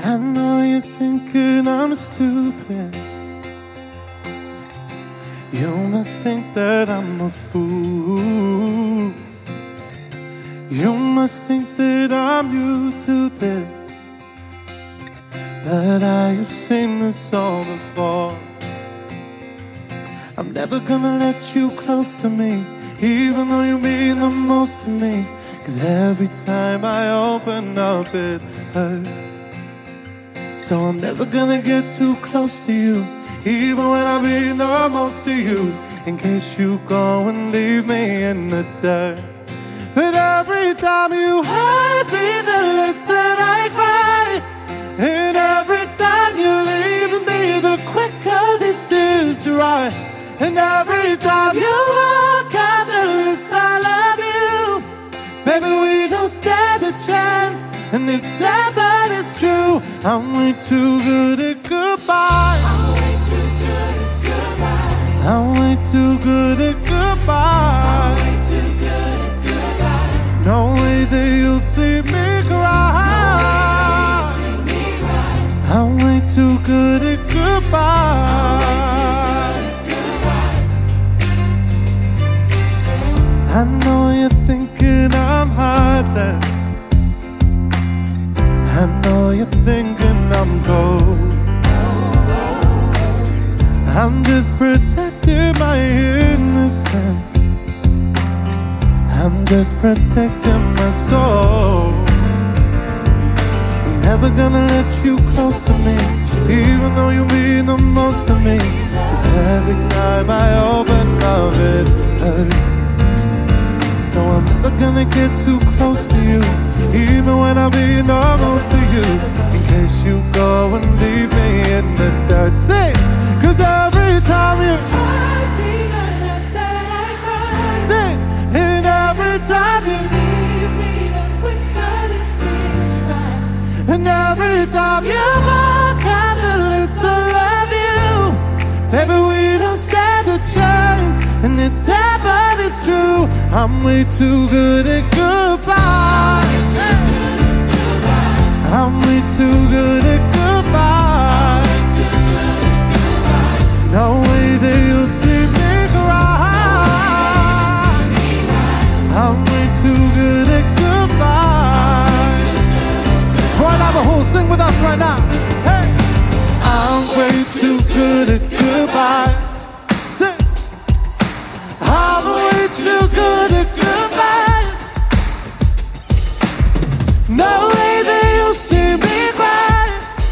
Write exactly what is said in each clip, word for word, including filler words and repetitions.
I know you're thinking I'm stupid. You must think that I'm a fool. You must think that I'm new to this, but I have seen this all before. I'm never gonna let you close to me, even though you mean the most to me. Cause every time I open up it hurts. So I'm never gonna get too close to you, even when I mean the most to you, in case you go and leave me in the dirt. But every time you hurt me, the less that I cry. And every time you leave me, the quicker these tears dry. And every time you walk out, the less I love you. Baby, we don't stand a chance, and it's sad but it's true. I'm way too good at goodbye. I'm way too good at goodbye. I'm way too good at goodbye. I'm way too good at goodbyes. No way that you'll see me cry. See me cry. I'm way too good at goodbye. I know you're thinking I'm heartless. I know you're thinking I'm cold. I'm just protecting my innocence. I'm just protecting my soul. I'm never gonna let you close to me, even though you mean the most to me. Cause every time I open up it hurts. So I'm never gonna get too close to you, even when I mean the most to you, in case you go and leave me in the dirt. Say, cause every time you hurt me, the less that I cry. say, and every time you leave me, the quicker these tears dry. and every time you walk out, the less I love you. Baby, we don't stand a chance, and it's sad but it's true. I'm way too good at goodbye. I'm way too good at goodbye. No way that you'll see me cry. I'm way too good at goodbye. Right now, the whole sing with us right now. Hey, I'm way too good at goodbye. Sing. I'm way too good at goodbye. No way that you'll see me cry.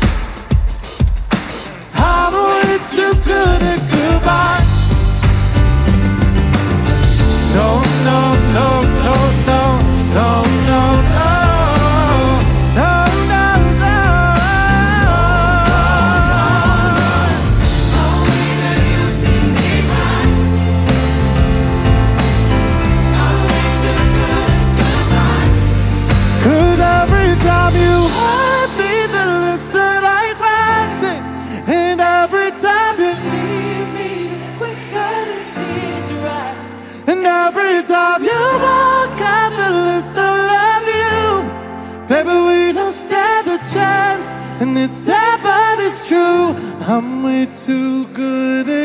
I'm way too good at goodbye. No, no, no, no, no, no, no, no, no, no, no. No way that you see me cry. I'm way too good at goodbyes. Cause every time you hurt me, the less that I cry. Say, and every time you Leave me, the quicker these tears dry. And every time you walk out, the less I love you. Baby, we don't stand a chance, and it's sad but it's true. I'm way too good at